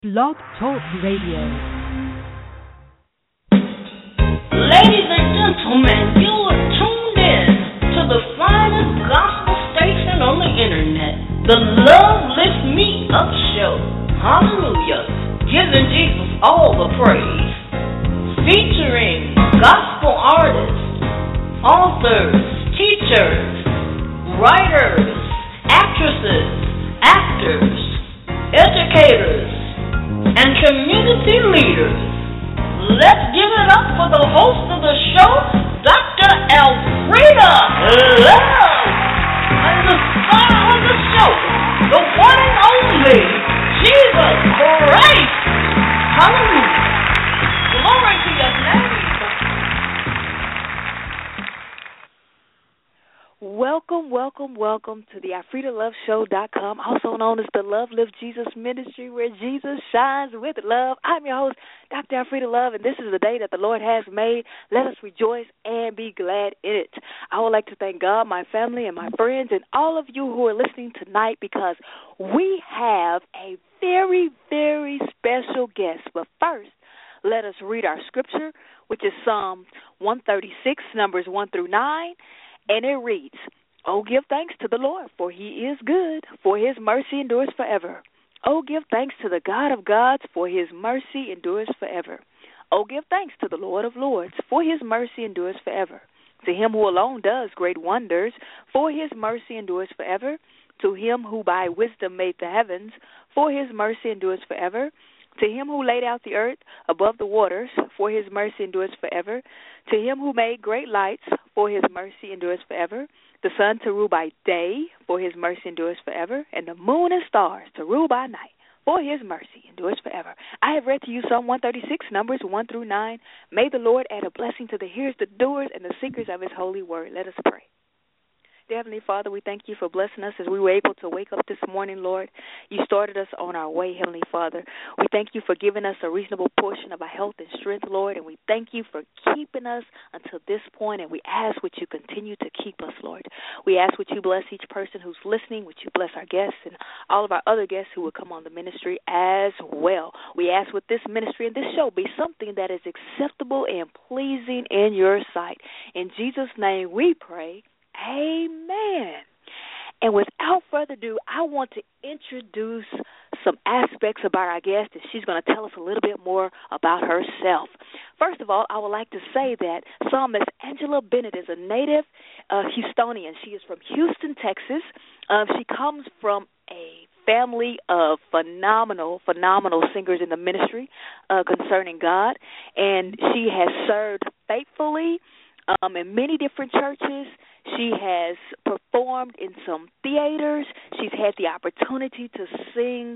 Blog Talk Radio. Ladies and gentlemen, you are tuned in to the finest gospel station on the internet, the Love Lift Me Up Show. Hallelujah. Giving Jesus all the praise. Featuring gospel artists, authors, teachers, writers, actresses, actors, educators, and community leaders. Let's give it up for the host of the show, Dr. Elfrida Love, and the star of the show, the one and only Jesus Christ. Hallelujah. Glory to your name. Welcome to the AlfredaLoveShow.com, also known as the Love Lift Jesus Ministry, where Jesus shines with love. I'm your host, Dr. Alfreda Love, and this is the day that the Lord has made. Let us rejoice and be glad in it. I would like to thank God, my family, and my friends, and all of you who are listening tonight, because we have a very, very special guest. But first, let us read our scripture, which is Psalm 136, numbers 1 through 9. And it reads, "Oh, give thanks to the Lord, for he is good, for his mercy endures forever. Oh, give thanks to the God of gods, for his mercy endures forever. Oh, give thanks to the Lord of lords, for his mercy endures forever. To him who alone does great wonders, for his mercy endures forever. To him who by wisdom made the heavens, for his mercy endures forever. To him who laid out the earth above the waters, for his mercy endures forever. To him who made great lights, for his mercy endures forever. The sun to rule by day, for his mercy endures forever. And the moon and stars to rule by night, for his mercy endures forever." I have read to you Psalm 136, numbers 1 through 9. May the Lord add a blessing to the hearers, the doers, and the seekers of his holy word. Let us pray. Dear Heavenly Father, we thank you for blessing us as we were able to wake up this morning, Lord. You started us on our way, Heavenly Father. We thank you for giving us a reasonable portion of our health and strength, Lord, and we thank you for keeping us until this point, and we ask that you continue to keep us, Lord. We ask that you bless each person who's listening, that you bless our guests and all of our other guests who will come on the ministry as well. We ask with this ministry and this show be something that is acceptable and pleasing in your sight. In Jesus' name we pray. Amen. And without further ado, I want to introduce some aspects about our guest, and she's going to tell us a little bit more about herself. First of all, I would like to say that Psalmist Angela Bennett is a native Houstonian. She is from Houston, Texas. She comes from a family of phenomenal singers in the ministry concerning God, and she has served faithfully in many different churches. She has performed in some theaters. She's had the opportunity to sing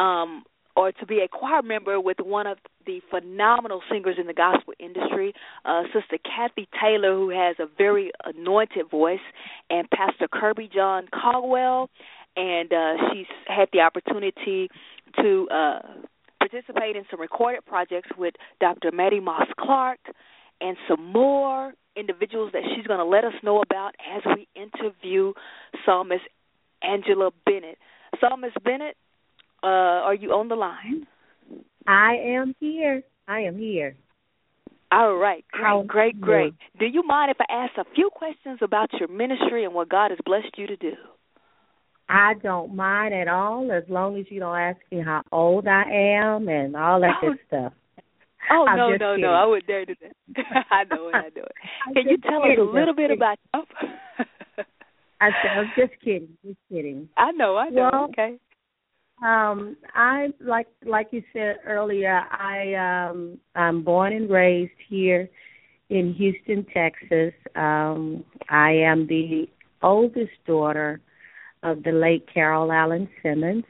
or to be a choir member with one of the phenomenal singers in the gospel industry, Sister Kathy Taylor, who has a very anointed voice, and Pastor Kirby John Caldwell. And she's had the opportunity to participate in some recorded projects with Dr. Maddie Moss Clark and some more individuals that she's going to let us know about as we interview Psalmist Angela Bennett. Psalmist Bennett, are you on the line? I am here. All right. Great. Do you mind if I ask a few questions about your ministry and what God has blessed you to do? I don't mind at all, as long as you don't ask me how old I am and all that good stuff. Oh, no, I wouldn't dare do that. I know it. Can you tell us a little bit about you? I was just kidding. I know. Well, okay. I like you said earlier, I'm born and raised here in Houston, Texas. I am the oldest daughter of the late Carol Allen Simmons.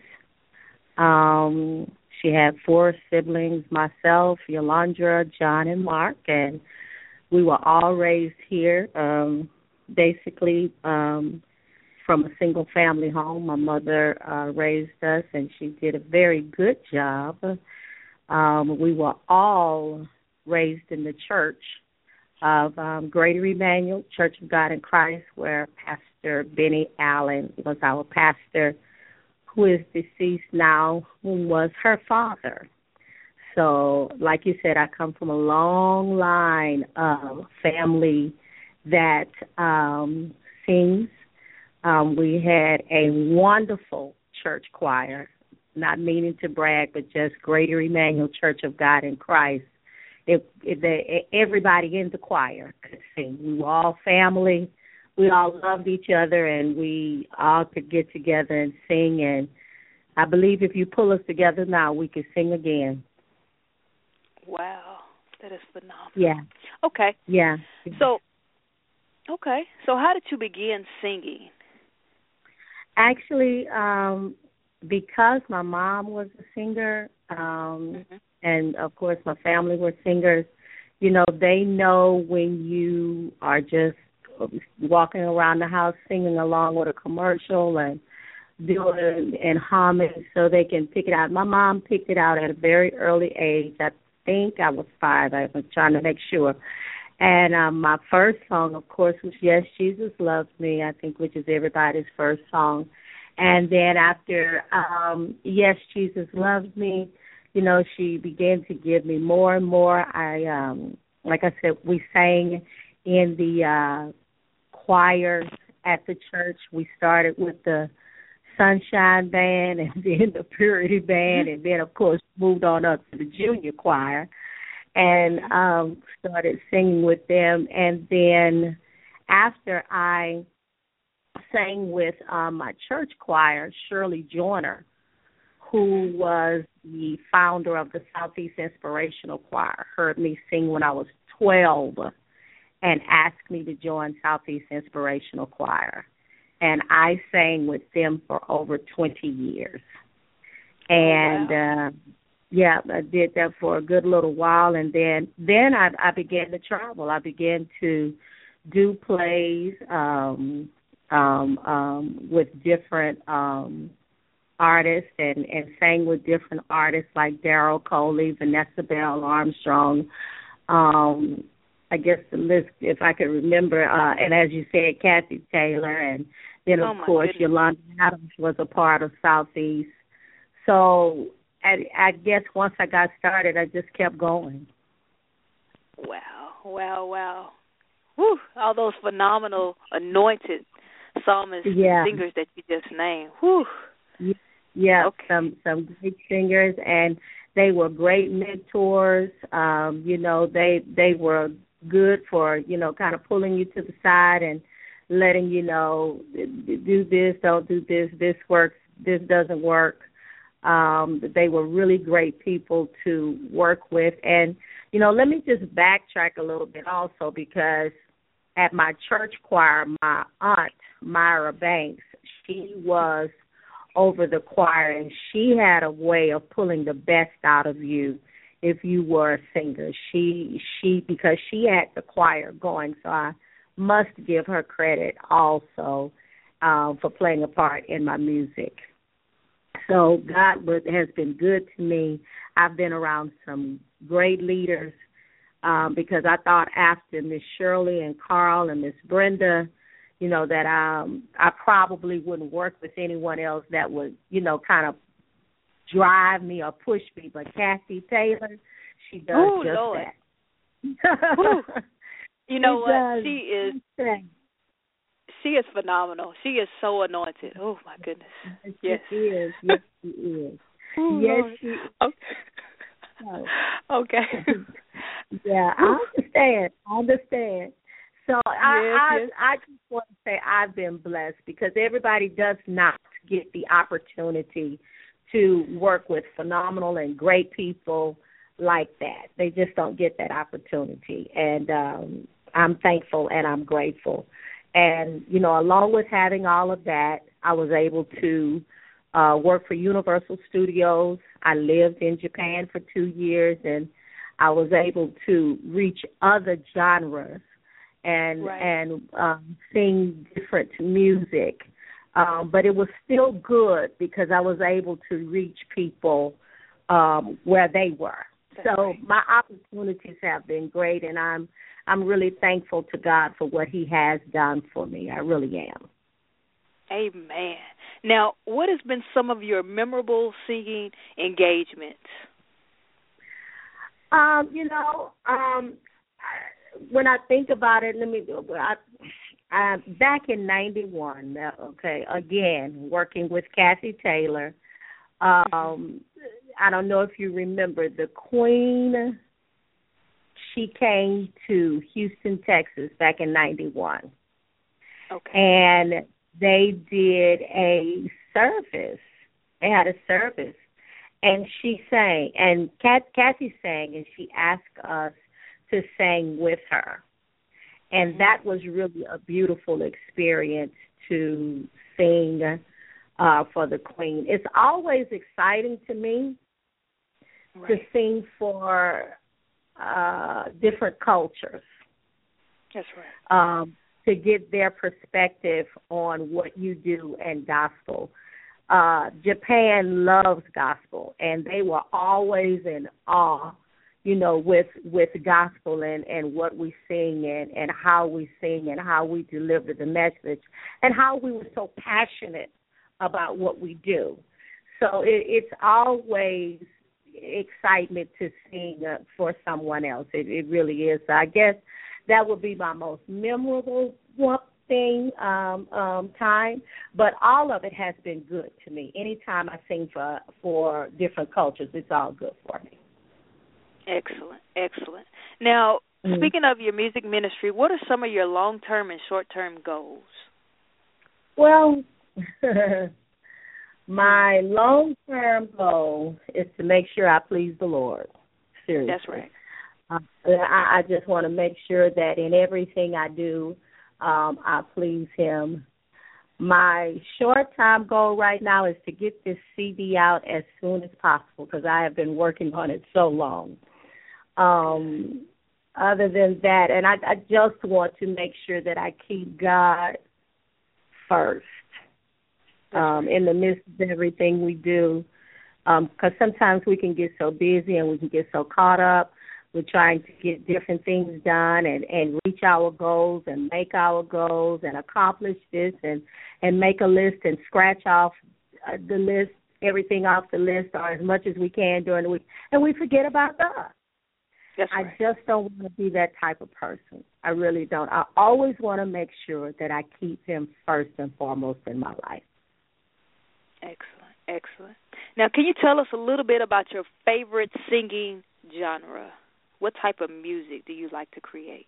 She had 4 siblings, myself, Yolanda, John, and Mark, and we were all raised here, basically from a single-family home. My mother raised us, and she did a very good job. We were all raised in the church of Greater Emmanuel Church of God in Christ, where Pastor Benny Allen was our pastor, who is deceased now, who was her father. So, like you said, I come from a long line of family that sings. We had a wonderful church choir, not meaning to brag, but just Greater Emmanuel Church of God in Christ. Everybody in the choir could sing. We were all family. We all loved each other, and we all could get together and sing. And I believe if you pull us together now, we could sing again. Wow, that is phenomenal. Yeah. Okay. Yeah. So how did you begin singing? Actually, because my mom was a singer, and, of course, my family were singers, you know, they know when you are just walking around the house singing along with a commercial and doing and humming so they can pick it out. My mom picked it out at a very early age. I think I was 5. I was trying to make sure. And my first song, of course, was Yes, Jesus Loves Me, I think, which is everybody's first song. And then after Yes, Jesus Loves Me, you know, she began to give me more and more. Like I said, we sang in the choir at the church. We started with the Sunshine Band and then the Purity Band, and then, of course, moved on up to the junior choir and started singing with them. And then after I sang with my church choir, Shirley Joyner, who was the founder of the Southeast Inspirational Choir, heard me sing when I was 12 and asked me to join Southeast Inspirational Choir. And I sang with them for over 20 years. And, I did that for a good little while. And then I began to travel. I began to do plays with different artists and sang with different artists like Daryl Coley, Vanessa Bell Armstrong, I guess the list, if I could remember, and as you said, Kathy Taylor, and then, of course, Yolanda Adams was a part of Southeast. So I guess once I got started, I just kept going. Wow. Whew, all those phenomenal anointed psalmists and singers that you just named. Whew. Yeah, okay. Some great singers, and they were great mentors. You know, they were good for, you know, kind of pulling you to the side and letting you know, do this, don't do this, this works, this doesn't work. They were really great people to work with. And, you know, let me just backtrack a little bit also, because at my church choir, my aunt, Myra Banks, she was over the choir, and she had a way of pulling the best out of you if you were a singer. She because she had the choir going, so I must give her credit also for playing a part in my music. So God has been good to me. I've been around some great leaders because I thought after Miss Shirley and Carl and Miss Brenda, you know, that I probably wouldn't work with anyone else that would, you know, kind of drive me or push me. But Kathy Taylor, she does Lord. that. You know what? She is phenomenal. She is so anointed. Oh, my goodness. Yes, she is. Yes, she is. Oh, yes, Lord. she is. Okay. Yeah, I understand. So I just want to say I've been blessed, because everybody does not get the opportunity to work with phenomenal and great people like that. They just don't get that opportunity. And I'm thankful and I'm grateful. And, you know, along with having all of that, I was able to work for Universal Studios. I lived in Japan for 2 years, and I was able to reach other genres and sing different music. But it was still good because I was able to reach people where they were. So my opportunities have been great, and I'm really thankful to God for what He has done for me. I really am. Amen. Now, what has been some of your memorable singing engagements? When I think about it, back in '91, again, working with Kathy Taylor. I don't know if you remember the Queen. She came to Houston, Texas back in '91. Okay. And they did a service. They had a service. And she sang. And Kathy sang, and she asked us to sing with her. And that was really a beautiful experience to sing for the Queen. It's always exciting to me to sing for different cultures. That's right. To get their perspective on what you do in gospel. Japan loves gospel, and they were always in awe, with gospel and what we sing and how we sing and how we deliver the message and how we were so passionate about what we do. So it's always excitement to sing for someone else. It really is. So I guess that would be my most memorable thing time, but all of it has been good to me. Anytime I sing for different cultures, it's all good for me. Excellent, excellent. Now, speaking of your music ministry, what are some of your long-term and short-term goals? Well, my long-term goal is to make sure I please the Lord. Seriously. That's right. I just want to make sure that in everything I do, I please Him. My short-term goal right now is to get this CD out as soon as possible because I have been working on it so long. Other than that, and I just want to make sure that I keep God first in the midst of everything we do, because sometimes we can get so busy and we can get so caught up with trying to get different things done and reach our goals and make our goals and accomplish this and make a list and scratch off the list, everything off the list or as much as we can during the week, and we forget about God. That's right. I just don't want to be that type of person. I really don't. I always want to make sure that I keep Him first and foremost in my life. Excellent, excellent. Now, can you tell us a little bit about your favorite singing genre? What type of music do you like to create?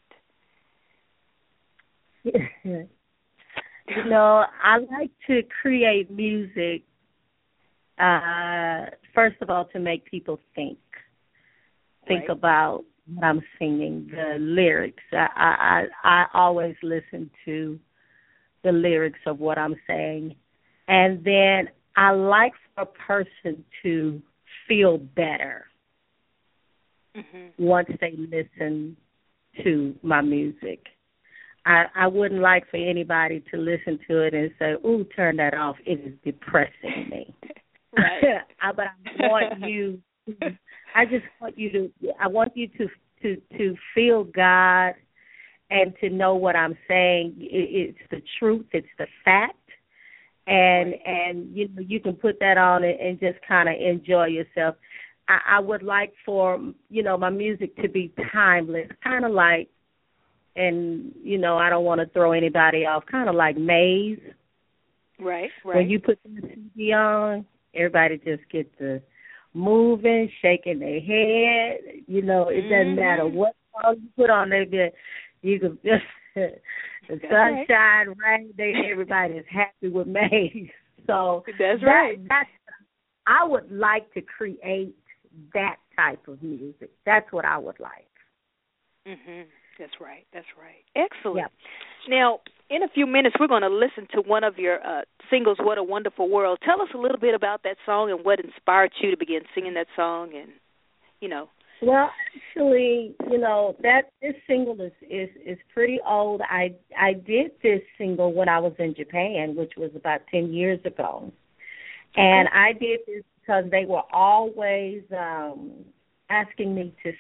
I like to create music, first of all, to make people think about what I'm singing, the lyrics. I always listen to the lyrics of what I'm saying. And then I like for a person to feel better once they listen to my music. I wouldn't like for anybody to listen to it and say, "Ooh, turn that off. It is depressing me." Right. But I want you to feel God and to know what I'm saying. It's the truth. It's the fact. And you can put that on and just kind of enjoy yourself. I would like for, my music to be timeless, kind of like, and, I don't want to throw anybody off, kind of like Maze. Right. When you put the CD on, everybody just gets to moving, shaking their head. It doesn't matter what song you put on there. You can just, the sunshine, rain, everybody's happy with Maze. So that's right. I would like to create that type of music. That's what I would like. That's right. That's right. Excellent. Yep. Now, in a few minutes, we're going to listen to one of your singles, What a Wonderful World. Tell us a little bit about that song and what inspired you to begin singing that song and. Well, actually, this single is pretty old. I did this single when I was in Japan, which was about 10 years ago. And I did this because they were always asking me to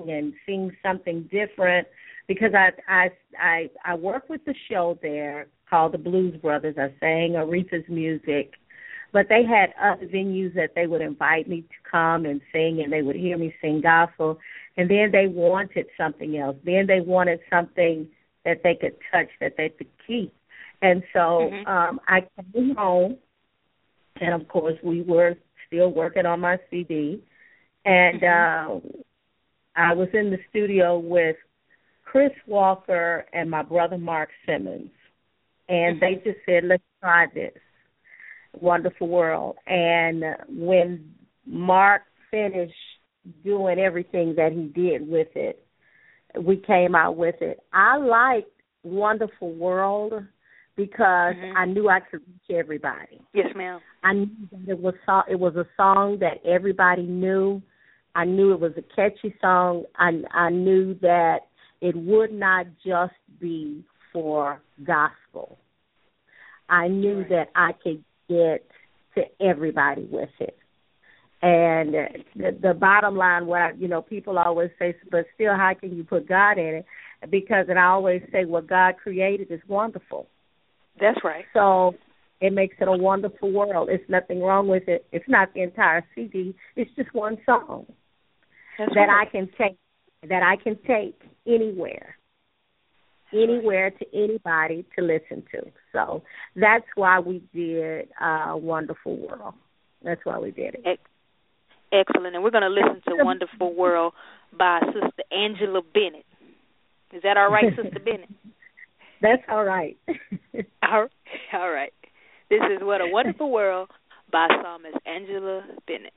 sing something different because I work with the show there called the Blues Brothers. I sang Aretha's music. But they had other venues that they would invite me to come and sing, and they would hear me sing gospel. And then they wanted something else. Then they wanted something that they could touch, that they could keep. And so I came home, and, of course, we were still working on my CD. And I was in the studio with Chris Walker and my brother Mark Simmons. And they just said, let's try this, Wonderful World. And when Mark finished doing everything that he did with it, we came out with it. I liked Wonderful World because I knew I could reach everybody. Yes, ma'am. I knew that it was a song that everybody knew. I knew it was a catchy song. I knew that it would not just be for gospel. I knew that I could get to everybody with it. And the bottom line, people always say, but still, how can you put God in it? Because, and I always say, what God created is wonderful. That's right. So it makes it a wonderful world. There's nothing wrong with it. It's not the entire CD. It's just one song I can take anywhere to anybody to listen to. So that's why we did Wonderful World. That's why we did it. Excellent. And we're going to listen to Wonderful World by Sister Angela Bennett. Is that all right, Sister Bennett? That's all right. All right. This is What a Wonderful World by Psalmist Angela Bennett.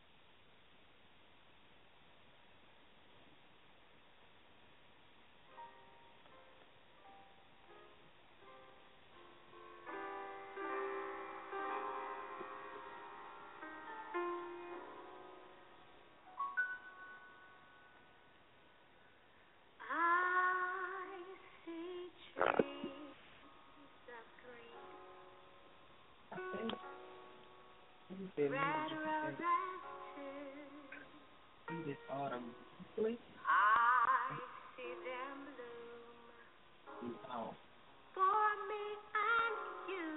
This autumn, I see them bloom for me and you,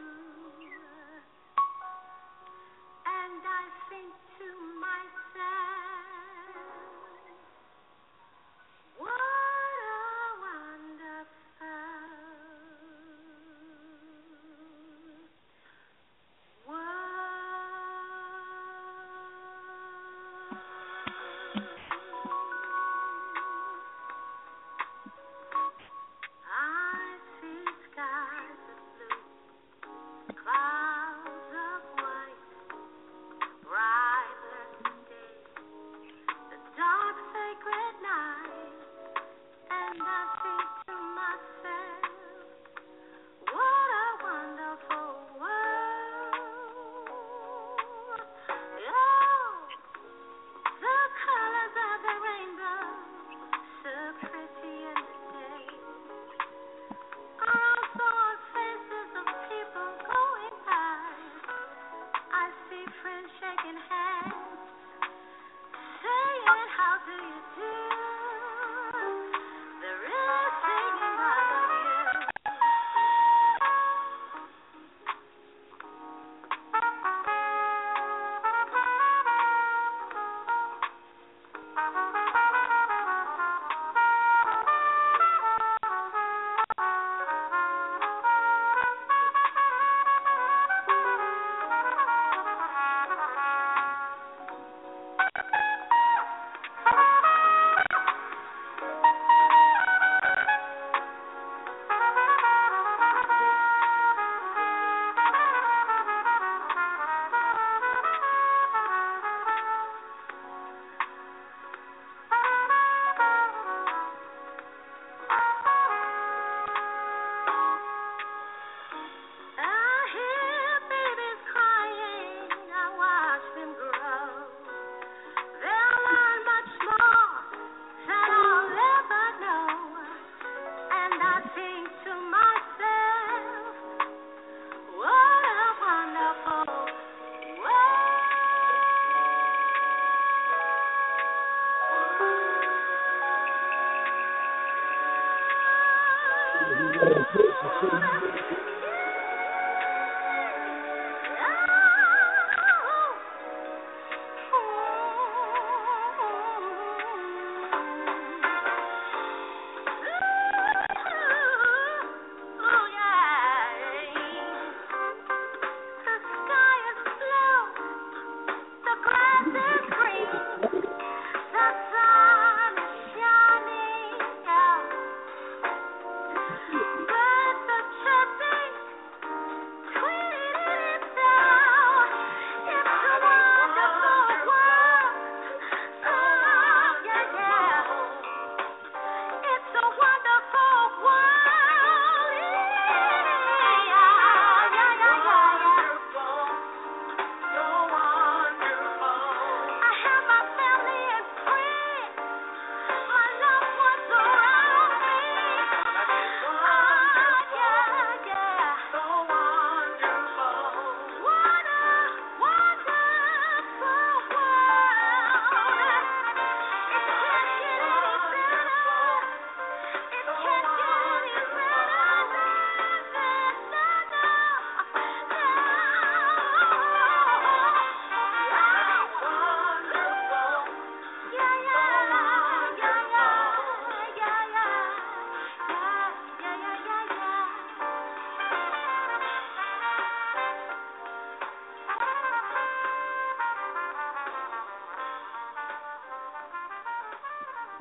and I think to myself, what a wonderful world.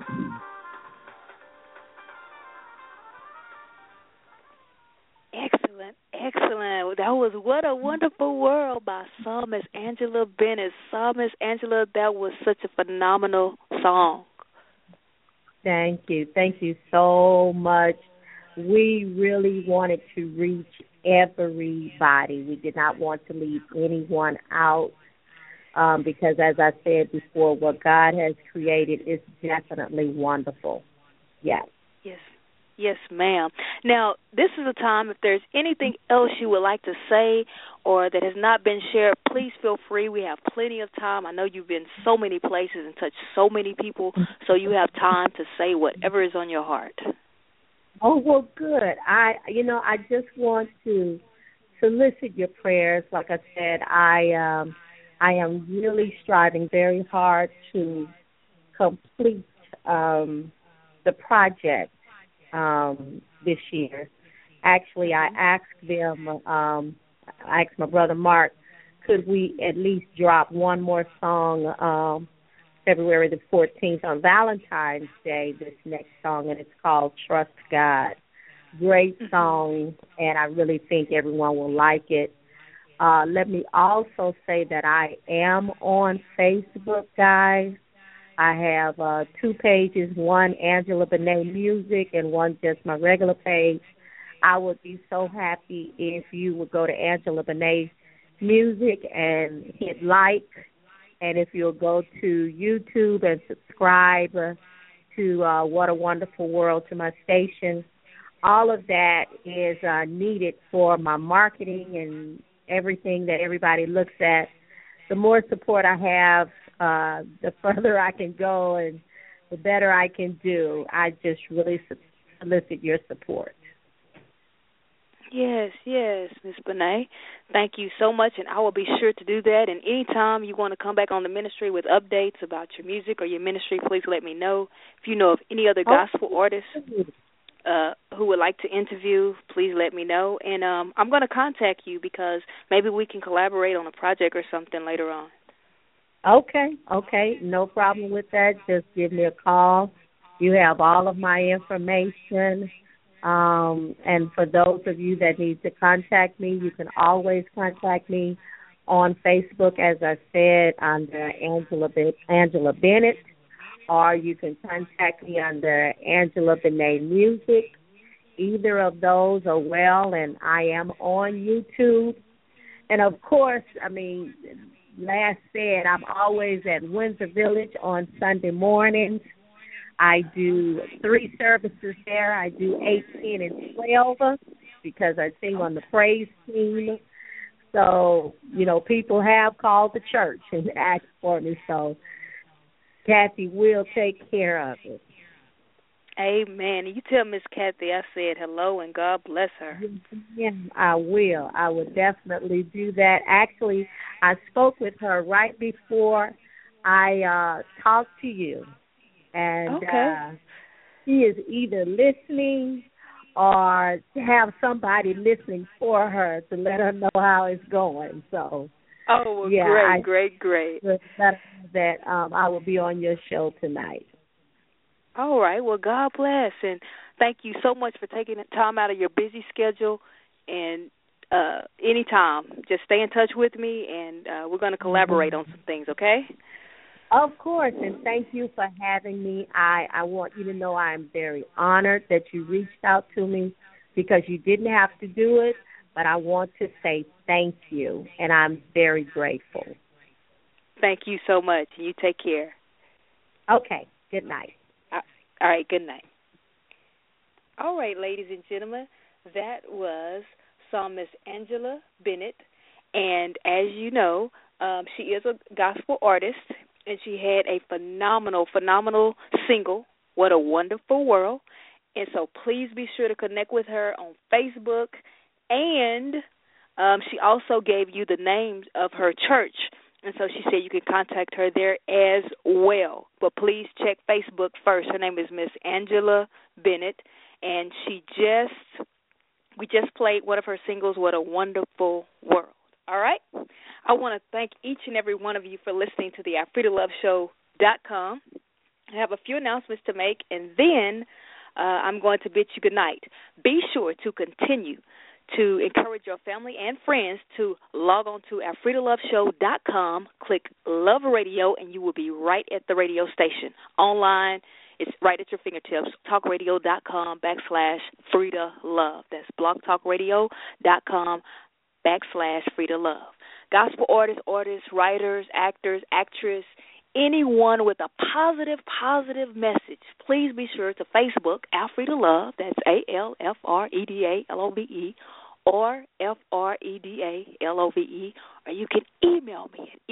Excellent, excellent. That was What a Wonderful World by Psalmist Angela Bennett. Psalmist Angela, that was such a phenomenal song. Thank you. Thank you so much. We really wanted to reach everybody. We did not want to leave anyone out because, as I said before, what God has created is definitely wonderful. Yes. Yes. Yes, ma'am. Now, this is a time, if there's anything else you would like to say or that has not been shared, please feel free. We have plenty of time. I know you've been so many places and touched so many people, so you have time to say whatever is on your heart. Oh, well, good. I just want to solicit your prayers. Like I said, I am really striving very hard to complete the project this year. Actually, I asked my brother Mark, could we at least drop one more song February the 14th on Valentine's Day, this next song, and it's called Trust God. Great song, and I really think everyone will like it. Let me also say that I am on Facebook, guys. I have 2 pages, one Angela Benet Music and one just my regular page. I would be so happy if you would go to Angela Benet Music and hit like, and if you'll go to YouTube and subscribe to What a Wonderful World, to my station. All of that is needed for my marketing and everything that everybody looks at. The more support I have, the further I can go and the better I can do. I just really solicit your support. Yes, Ms. Benet. Thank you so much, and I will be sure to do that. And anytime you want to come back on the ministry with updates about your music or your ministry, please let me know. If you know of any other gospel artists who would like to interview, please let me know. And I'm going to contact you because maybe we can collaborate on a project or something later on. Okay, no problem with that. Just give me a call. You have all of my information. And for those of you that need to contact me, you can always contact me on Facebook, as I said, under Angela Bennett, or you can contact me under Angela Benet Music. Either of those are well, and I am on YouTube. And, of course, last said, I'm always at Windsor Village on Sunday mornings. I do 3 services there. I do 8, 10, and 12 because I sing on the praise team. So, people have called the church and asked for me. So, Kathy will take care of it. Amen. You tell Miss Kathy I said hello and God bless her. Yeah, I will. I will definitely do that. Actually, I spoke with her right before I talked to you. And she is either listening or have somebody listening for her to let her know how it's going. So, great. That I will be on your show tonight. All right. Well, God bless, and thank you so much for taking the time out of your busy schedule. And anytime, just stay in touch with me, and we're going to collaborate on some things. Okay? Of course, and thank you for having me. I want you to know I am very honored that you reached out to me because you didn't have to do it, but I want to say thank you, and I'm very grateful. Thank you so much. You take care. Okay, good night. All right, good night. All right, ladies and gentlemen, that was Psalmist Angela Bennett, and as you know, she is a gospel artist. And she had a phenomenal single, What a Wonderful World. And so please be sure to connect with her on Facebook. And she also gave you the names of her church. And so she said you can contact her there as well. But please check Facebook first. Her name is Miss Angela Bennett. And we just played one of her singles, What a Wonderful World. All right? I want to thank each and every one of you for listening to the IFreeDoLoveShow.com. I have a few announcements to make, and then I'm going to bid you good night. Be sure to continue to encourage your family and friends to log on to AfridaLoveShow.com, click Love Radio, and you will be right at the radio station. Online, it's right at your fingertips, talkradio.com/Frida Love. That's blogtalkradio.com/Frida Love. Gospel artists, writers, actors, actress, anyone with a positive message, please be sure to Facebook Alfreda Love, that's ALFREDALOVE, or FREDALOVE, or you can email me at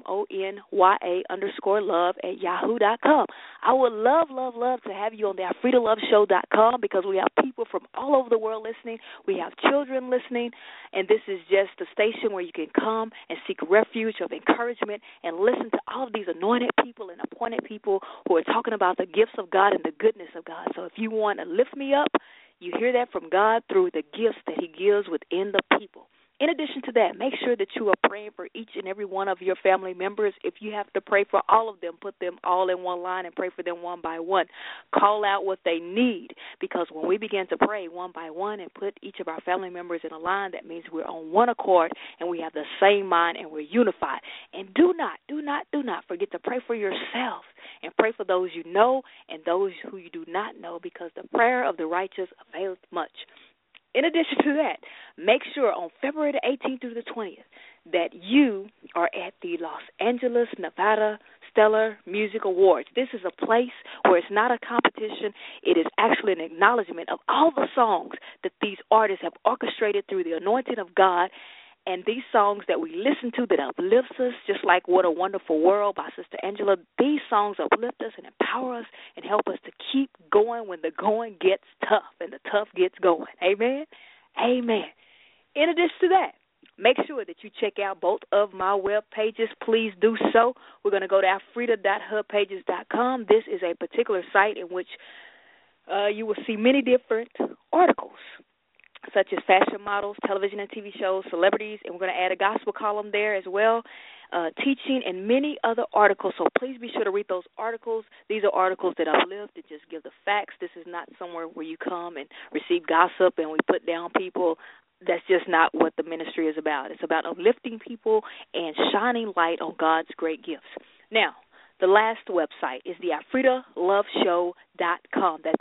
EMONYA_love@yahoo.com. I would love to have you on the AfridaLoveShow.com because we have people from all over the world listening. We have children listening, and this is just a station where you can come and seek refuge of encouragement and listen to all of these anointed people and appointed people who are talking about the gifts of God and the goodness of God. So if you want to lift me up, you hear that from God through the gifts that he gives within the people. In addition to that, make sure that you are praying for each and every one of your family members. If you have to pray for all of them, put them all in one line and pray for them one by one. Call out what they need, because when we begin to pray one by one and put each of our family members in a line, that means we're on one accord and we have the same mind and we're unified. And do not forget to pray for yourself and pray for those you know and those who you do not know, because the prayer of the righteous availeth much. In addition to that, make sure on February the 18th through the 20th that you are at the Los Angeles, Nevada Stellar Music Awards. This is a place where it's not a competition. It is actually an acknowledgement of all the songs that these artists have orchestrated through the anointing of God. And these songs that we listen to that uplifts us, just like What a Wonderful World by Sister Angela, these songs uplift us and empower us and help us to keep going when the going gets tough and the tough gets going. Amen? Amen. In addition to that, make sure that you check out both of my web pages. Please do so. We're going to go to Afrida.hubpages.com. This is a particular site in which you will see many different articles, such as fashion models, television and TV shows, celebrities, and we're going to add a gospel column there as well, teaching, and many other articles. So please be sure to read those articles. These are articles that uplift, that just give the facts. This is not somewhere where you come and receive gossip and we put down people. That's just not what the ministry is about. It's about uplifting people and shining light on God's great gifts. Now, the last website is the AfridaLoveShow.com. That's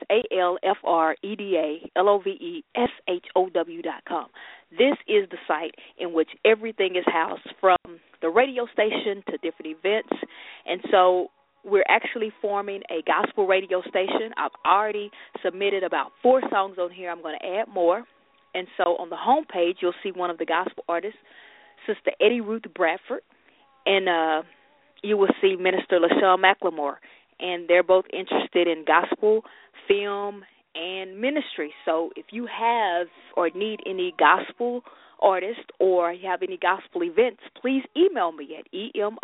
ALFREDALOVESHOW.com. This is the site in which everything is housed, from the radio station to different events. And so we're actually forming a gospel radio station. I've already submitted about 4 songs on here. I'm going to add more. And so on the home page, you'll see one of the gospel artists, Sister Eddie Ruth Bradford, and you will see Minister LaShawn McLemore, and they're both interested in gospel, film, and ministry. So if you have or need any gospel artists or you have any gospel events, please email me at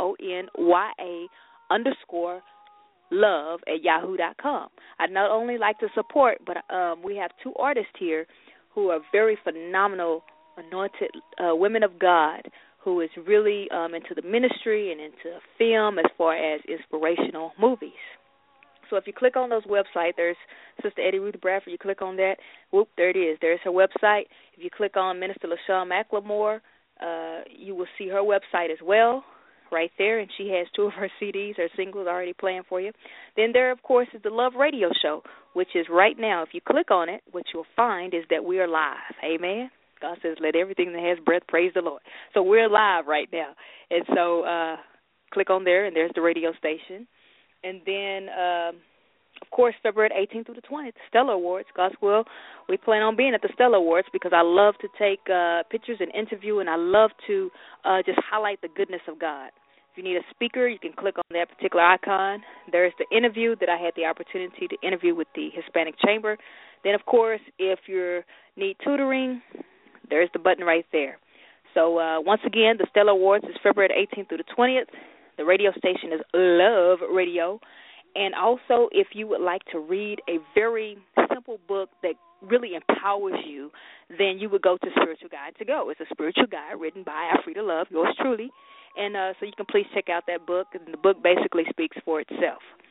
EMONYA_love@yahoo.com. I'd not only like to support, but we have 2 artists here who are very phenomenal, anointed women of God, who is really into the ministry and into film as far as inspirational movies. So if you click on those websites, there's Sister Eddie Ruth Bradford. You click on that, whoop, there it is. There's her website. If you click on Minister LaShawn McLemore, you will see her website as well, right there, and she has 2 of her CDs, her singles already playing for you. Then there, of course, is the Love Radio Show, which is right now. If you click on it, what you'll find is that we are live. Amen. God says, let everything that has breath praise the Lord. So we're live right now. And so click on there, and there's the radio station. And then, of course, February 18th through the 20th, Stellar Awards. God's will, we plan on being at the Stellar Awards because I love to take pictures and interview, and I love to just highlight the goodness of God. If you need a speaker, you can click on that particular icon. There's the interview that I had the opportunity to interview with the Hispanic Chamber. Then, of course, if you need tutoring, there's the button right there. So once again, the Stellar Awards is February 18th through the 20th. The radio station is Love Radio. And also, if you would like to read a very simple book that really empowers you, then you would go to Spiritual Guide to Go. It's a spiritual guide written by Alfreda Love, yours truly. And so you can please check out that book. And the book basically speaks for itself.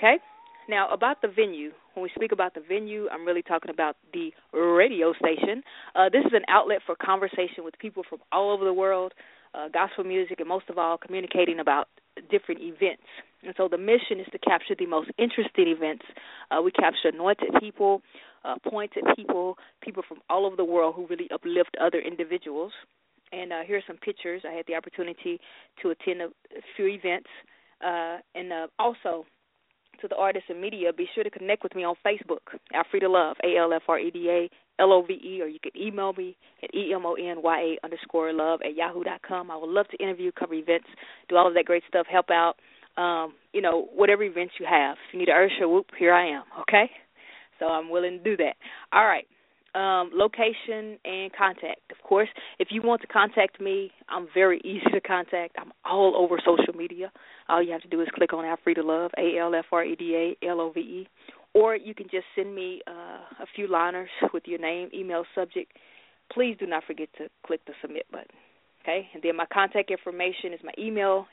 Okay? Now, about the venue, when we speak about the venue, I'm really talking about the radio station. This is an outlet for conversation with people from all over the world, gospel music, and most of all, communicating about different events. And so the mission is to capture the most interesting events. We capture anointed people, appointed people, people from all over the world who really uplift other individuals. And here are some pictures. I had the opportunity to attend a few events. And also, to the artists and media, be sure to connect with me on Facebook, Alfreda Love, ALFREDA LOVE, or you can email me at EMONYA_love@yahoo.com. I would love to interview, cover events, do all of that great stuff, help out, whatever events you have. If you need an Ursha, whoop, here I am, okay? So I'm willing to do that. All right. Location and contact. Of course, if you want to contact me, I'm very easy to contact. I'm all over social media. All you have to do is click on Alfreda Love, ALFREDA LOVE, or you can just send me a few liners with your name, email, subject. Please do not forget to click the submit button. Okay, and then my contact information is my email,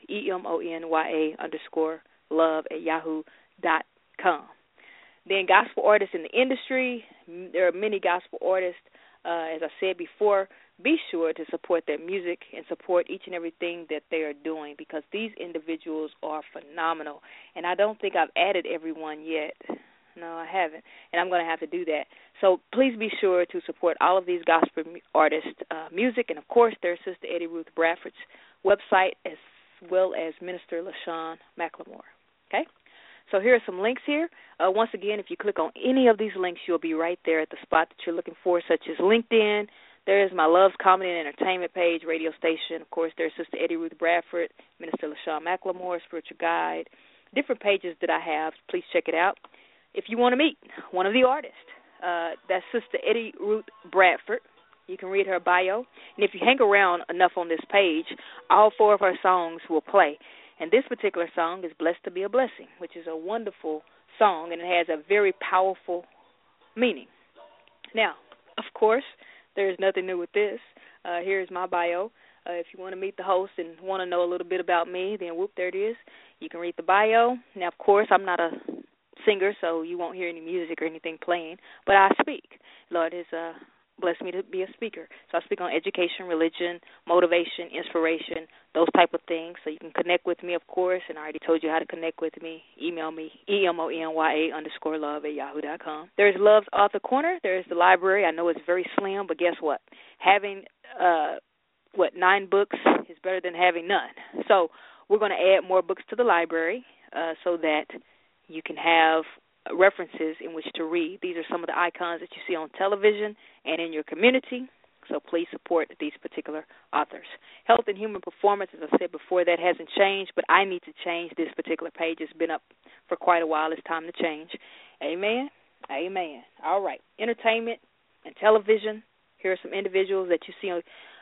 EMONYA_love@yahoo.com. Then gospel artists in the industry, there are many gospel artists. As I said before, be sure to support their music and support each and everything that they are doing, because these individuals are phenomenal. And I don't think I've added everyone yet. No, I haven't, and I'm going to have to do that. So please be sure to support all of these gospel artists' music, and, of course, their Sister Eddie Ruth Bradford's website, as well as Minister LaShawn McLemore. Okay? So here are some links here. Once again, if you click on any of these links, you'll be right there at the spot that you're looking for, such as LinkedIn. There is my Love's Comedy and Entertainment page, radio station. Of course, there's Sister Eddie Ruth Bradford, Minister LaShawn McLemore, Spiritual Guide, different pages that I have. Please check it out. If you want to meet one of the artists, that's Sister Eddie Ruth Bradford. You can read her bio. And if you hang around enough on this page, all 4 of her songs will play. And this particular song is Blessed to Be a Blessing, which is a wonderful song, and it has a very powerful meaning. Now, of course, there is nothing new with this. Here's my bio. If you want to meet the host and want to know a little bit about me, then whoop, there it is. You can read the bio. Now, of course, I'm not a singer, so you won't hear any music or anything playing, but I speak. Lord has blessed me to be a speaker. So I speak on education, religion, motivation, inspiration, those type of things. So you can connect with me, of course, and I already told you how to connect with me. Email me, EMONYA_love@yahoo.com. There's Love's Author Corner. There's the library. I know it's very slim, but guess what? Having, 9 books is better than having none. So we're going to add more books to the library so that you can have references in which to read. These are some of the icons that you see on television and in your community, so please support these particular authors. Health and Human Performance, as I said before, that hasn't changed, but I need to change this particular page. It's been up for quite a while. It's time to change. Amen? Amen. All right. Entertainment and television. Here are some individuals that you see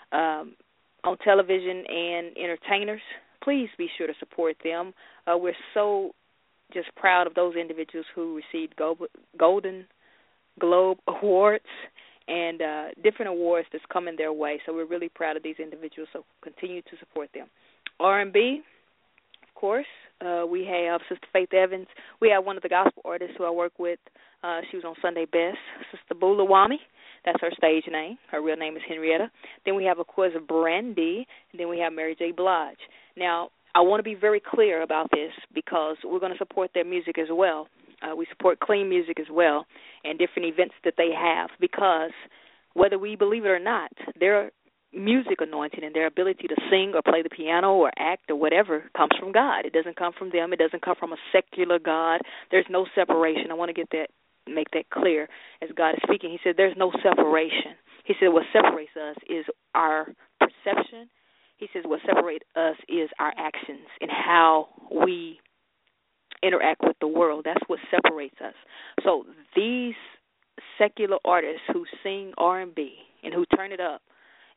on television and entertainers. Please be sure to support them. We're so just proud of those individuals who received Golden Globe Awards and different awards that's coming their way. So we're really proud of these individuals, so continue to support them. R&B, of course, we have Sister Faith Evans. We have one of the gospel artists who I work with. She was on Sunday Best, Sister Bulawami. That's her stage name. Her real name is Henrietta. Then we have, of course, Brandy, and then we have Mary J. Blige. Now, I want to be very clear about this because we're going to support their music as well. We support clean music as well and different events that they have, because whether we believe it or not, their music anointing and their ability to sing or play the piano or act or whatever comes from God. It doesn't come from them. It doesn't come from a secular God. There's no separation. I want to make that clear as God is speaking. He said there's no separation. He said what separates us is our perception. He says what separates us is our actions and how we interact with the world. That's what separates us. So these secular artists who sing R&B and who turn it up,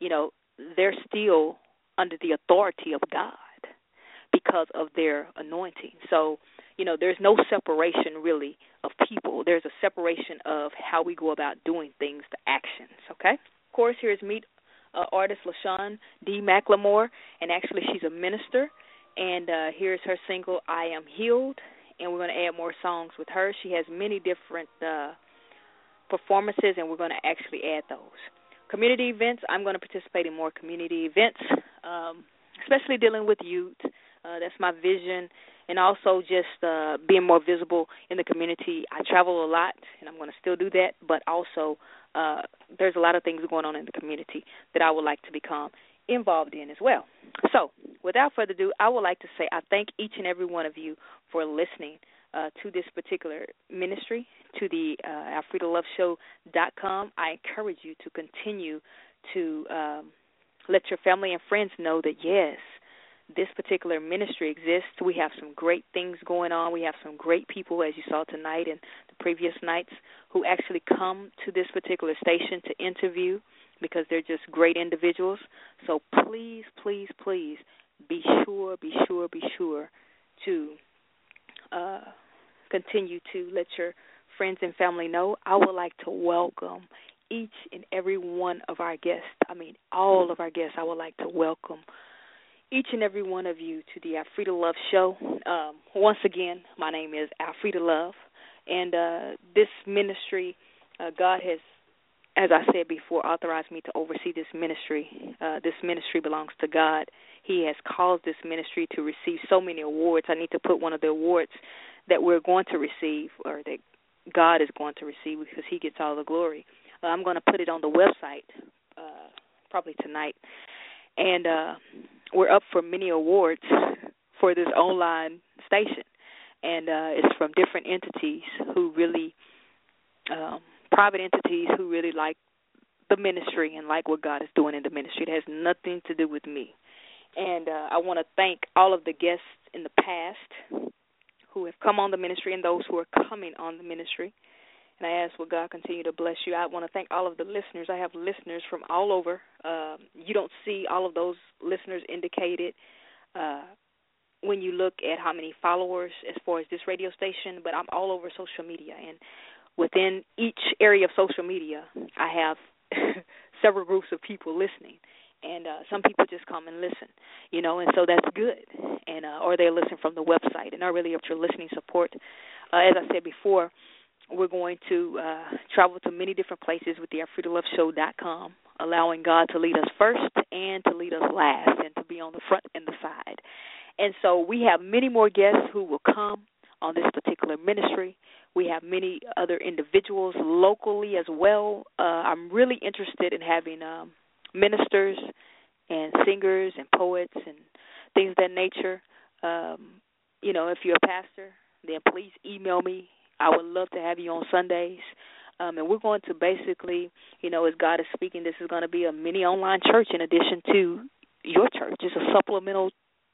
they're still under the authority of God because of their anointing. So, there's no separation really of people. There's a separation of how we go about doing things, the actions, okay? Of course, here's Meet artist LaShawn D. McLemore, and actually she's a minister. And here's her single, I Am Healed. and we're going to add more songs with her. She has many different performances, and we're going to actually add those. Community events, I'm going to participate in more community events, especially dealing with youth. That's my vision, and also just being more visible in the community. I travel a lot, and I'm going to still do that, but also there's a lot of things going on in the community that I would like to become involved in as well. So without further ado, I would like to say I thank each and every one of you for listening to this particular ministry, to the AlfredaLoveShow.com. I encourage you to continue to let your family and friends know that, yes, this particular ministry exists. We have some great things going on. We have some great people, as you saw tonight and the previous nights, who actually come to this particular station to interview because they're just great individuals. So please, please, please be sure to continue to let your friends and family know. I would like to welcome each and every one of our guests. I mean, all of our guests. I would like to welcome each and every one of you to the Alfreda Love Show. Once again, my name is Alfreda Love, and this ministry, God has, as I said before, authorized me to oversee this ministry. This ministry belongs to God. He has caused this ministry to receive so many awards. I need to put one of the awards that we're going to receive, or that God is going to receive, because he gets all the glory. I'm going to put it on the website probably tonight. And we're up for many awards for this online station. And it's from different entities who really, private entities who really like the ministry and like what God is doing in the ministry. It has nothing to do with me. And I want to thank all of the guests in the past who have come on the ministry and those who are coming on the ministry. And I ask, will God continue to bless you. I want to thank all of the listeners. I have listeners from all over. You don't see all of those listeners indicated when you look at how many followers as far as this radio station, but I'm all over social media. And within each area of social media, I have several groups of people listening. And some people just come and listen, you know, and so that's good. And or they listen from the website. And I really appreciate your listening support. As I said before, we're going to travel to many different places with the AlfredaLoveShow.com, allowing God to lead us first and to lead us last, and to be on the front and the side. And so we have many more guests who will come on this particular ministry. We have many other individuals locally as well. I'm really interested in having ministers and singers and poets and things of that nature. You know, if you're a pastor, then please email me. I would love to have you on Sundays. And we're going to basically, you know, as God is speaking, this is going to be a mini online church in addition to your church. It's a supplemental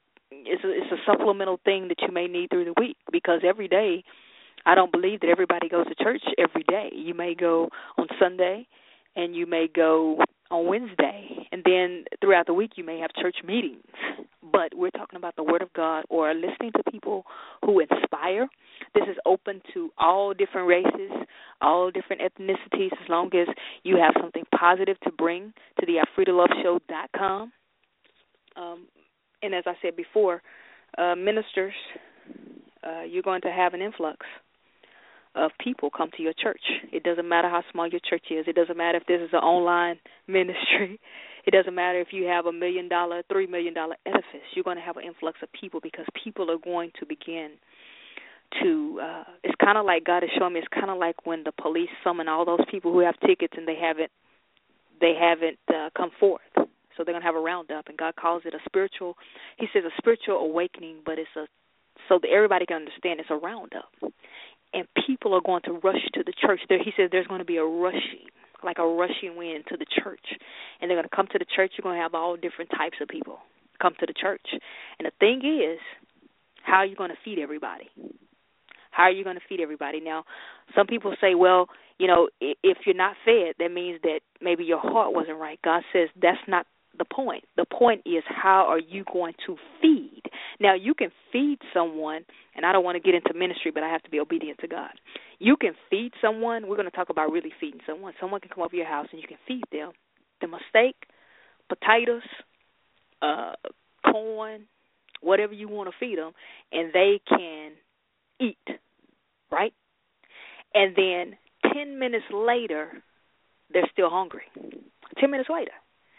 thing that you may need through the week, because every day, I don't believe that everybody goes to church every day. You may go on Sunday, and you may go on Wednesday, and then throughout the week you may have church meetings. But we're talking about the Word of God, or listening to people who inspire. This is open to all different races, all different ethnicities, as long as you have something positive to bring to the AlfredaLoveShow.com. And as I said before, ministers, you're going to have an influx of people come to your church. It doesn't matter how small your church is. It doesn't matter if this is an online ministry. It doesn't matter if you have $1 million, $3 million edifice. You're going to have an influx of people, because people are going to begin to, it's kind of like God is showing me, it's kind of like when the police summon all those people who have tickets and they haven't come forth. So they're going to have a roundup, and God calls it a spiritual, he says a spiritual awakening, but it's so that everybody can understand it's a roundup. And people are going to rush to the church. He says there's going to be a rushing, like a rushing wind to the church. And they're going to come to the church. You're going to have all different types of people come to the church. And the thing is, how are you going to feed everybody? How are you going to feed everybody? Now, some people say, well, you know, if you're not fed, that means that maybe your heart wasn't right. God says that's not the point. The point is, how are you going to feed? Now, you can feed someone, and I don't want to get into ministry, but I have to be obedient to God. You can feed someone. We're going to talk about really feeding someone. Someone can come over your house, and you can feed them a steak, potatoes, corn, whatever you want to feed them, and they can eat, right? And then 10 minutes later, they're still hungry. 10 minutes later.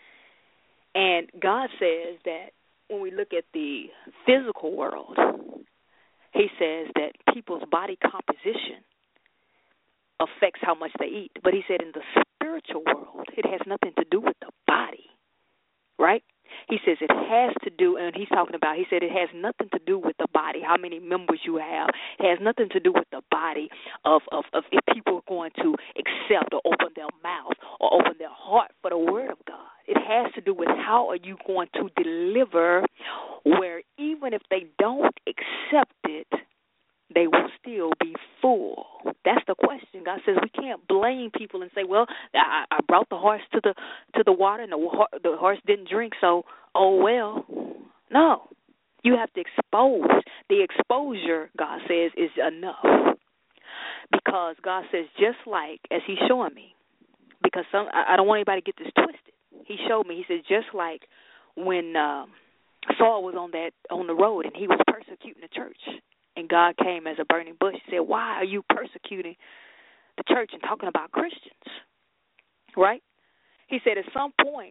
And God says that when we look at the physical world, he says that people's body composition affects how much they eat. But he said in the spiritual world, it has nothing to do with the body, right? He says it has to do, and he's talking about, he said it has nothing to do with the body, how many members you have. It has nothing to do with the body of if people are going to accept or open their mouth or open their heart for the word of God. It has to do with how are you going to deliver where even if they don't accept it, they will still be full. That's the question. God says we can't blame people and say, well, I brought the horse to the water and the horse didn't drink, so, oh, well. No. You have to expose. The exposure, God says, is enough. Because God says just like, as he's showing me, because I don't want anybody to get this twisted. He showed me, he said, just like when Saul was on the road and he was persecuting the church. And God came as a burning bush and said, why are you persecuting the church and talking about Christians? Right? He said at some point,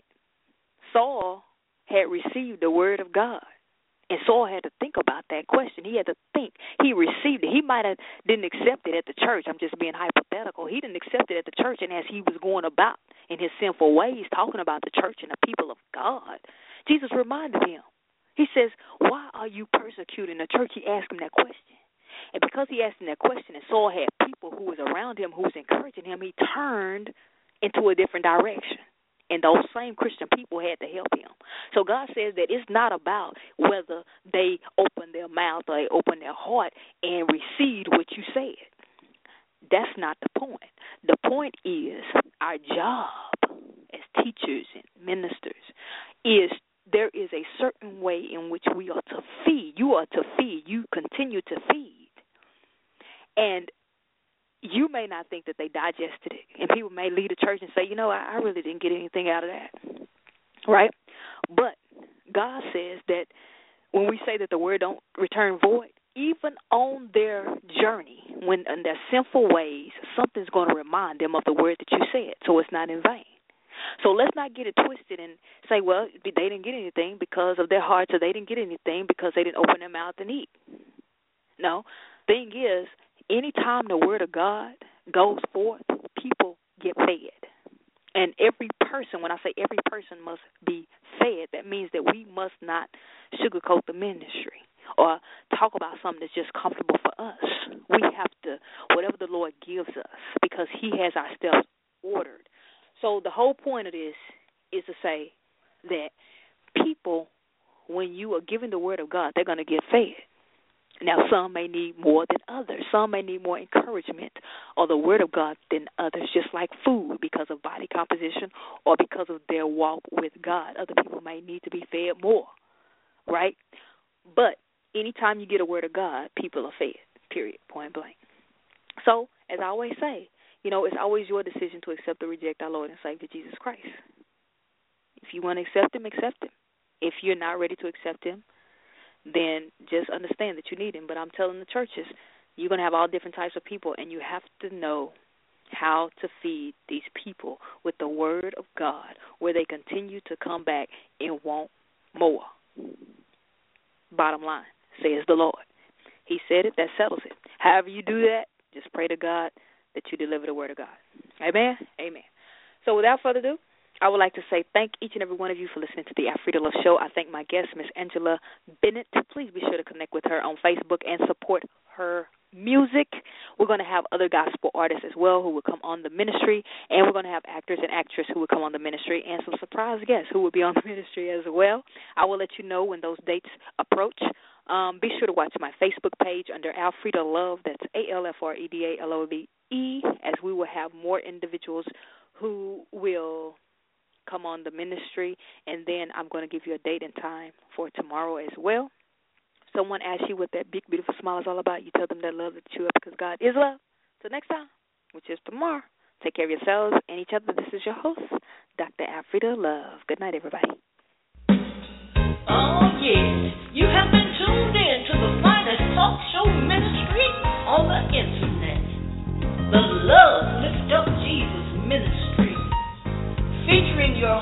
Saul had received the word of God. And Saul had to think about that question. He had to think. He received it. He might have didn't accept it at the church. I'm just being hypothetical. He didn't accept it at the church. And as he was going about in his sinful ways, talking about the church and the people of God, Jesus reminded him. He says, why are you persecuting the church? He asked him that question. And because he asked him that question and Saul had people who was around him who was encouraging him, he turned into a different direction. And those same Christian people had to help him. So God says that it's not about whether they open their mouth or they open their heart and receive what you said. That's not the point. The point is our job as teachers and ministers is there is a certain way in which we are to feed. You are to feed. You continue to feed. And you may not think that they digested it. And people may leave the church and say, I really didn't get anything out of that. Right? But God says that when we say that the word don't return void, even on their journey, when in their sinful ways, something's going to remind them of the word that you said. So it's not in vain. So let's not get it twisted and say, well, they didn't get anything because of their hearts, or they didn't get anything because they didn't open their mouth and eat. No. Thing is, anytime the word of God goes forth, people get fed. And every person, when I say every person must be fed, that means that we must not sugarcoat the ministry or talk about something that's just comfortable for us. We have to, whatever the Lord gives us, because he has our steps ordered. So the whole point of this is to say that people, when you are giving the word of God, they're going to get fed. Now, some may need more than others. Some may need more encouragement or the word of God than others, just like food, because of body composition or because of their walk with God. Other people may need to be fed more, right? But anytime you get a word of God, people are fed, period, point blank. So, as I always say, it's always your decision to accept or reject our Lord and Savior Jesus Christ. If you want to accept him, accept him. If you're not ready to accept him, then just understand that you need him. But I'm telling the churches, you're going to have all different types of people, and you have to know how to feed these people with the word of God, where they continue to come back and want more. Bottom line, says the Lord. He said it, that settles it. However you do that, just pray to God that you deliver the word of God. Amen? Amen. So without further ado, I would like to say thank each and every one of you for listening to the Alfreda Love Show. I thank my guest, Miss Angela Bennett. Please be sure to connect with her on Facebook and support her music. We're going to have other gospel artists as well who will come on the ministry, and we're going to have actors and actresses who will come on the ministry, and some surprise guests who will be on the ministry as well. I will let you know when those dates approach. Be sure to watch my Facebook page under Alfreda Love. That's ALFREDALOVE, as we will have more individuals who will come on the ministry, and then I'm going to give you a date and time for tomorrow as well. Someone asks you what that big, beautiful smile is all about, you tell them that love lifts you up because God is love. Till next time, which is tomorrow, take care of yourselves and each other. This is your host, Dr. Alfreda Love. Good night, everybody. Oh, yes. You have been tuned in to the finest talk show ministry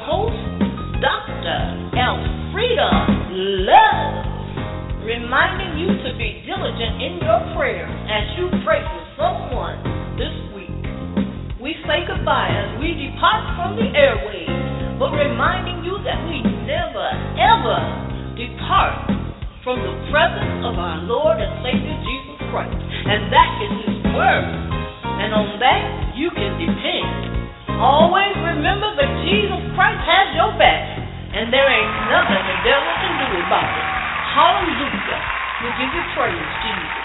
host, Dr. Elfrida Love, reminding you to be diligent in your prayers as you pray for someone this week. We say goodbye as we depart from the airwaves, but reminding you that we never, ever depart from the presence of our Lord and Savior Jesus Christ, and that is His Word, and on that you can depend. Always remember that Jesus Christ has your back, and there ain't nothing the devil can do about it. Hallelujah. We give you praise, Jesus.